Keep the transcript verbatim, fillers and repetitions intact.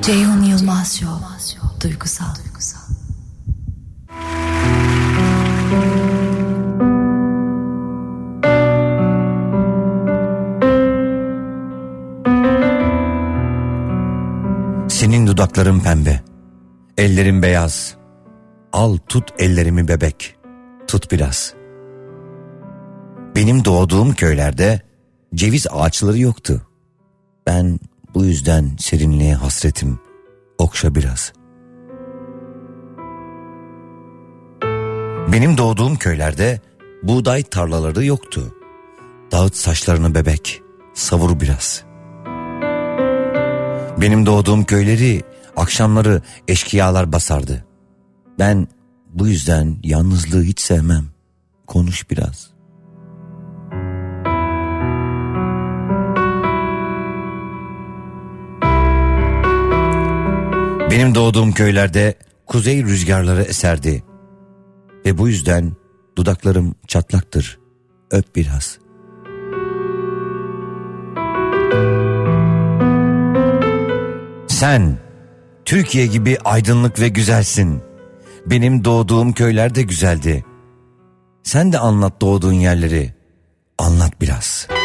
Ceyhun Yılmaz Show. Duygusal. Senin dudakların pembe, ellerin beyaz. Al tut ellerimi bebek, tut biraz. Benim doğduğum köylerde ceviz ağaçları yoktu. Ben bu yüzden serinliğe hasretim, okşa biraz. Benim doğduğum köylerde buğday tarlaları yoktu. Dağıt saçlarını bebek, savur biraz. Benim doğduğum köyleri akşamları eşkıyalar basardı. Ben bu yüzden yalnızlığı hiç sevmem. Konuş biraz. Benim doğduğum köylerde kuzey rüzgarları eserdi. Ve bu yüzden dudaklarım çatlaktır. Öp biraz. Sen Türkiye gibi aydınlık ve güzelsin. Benim doğduğum köyler de güzeldi. Sen de anlat doğduğun yerleri. Anlat biraz.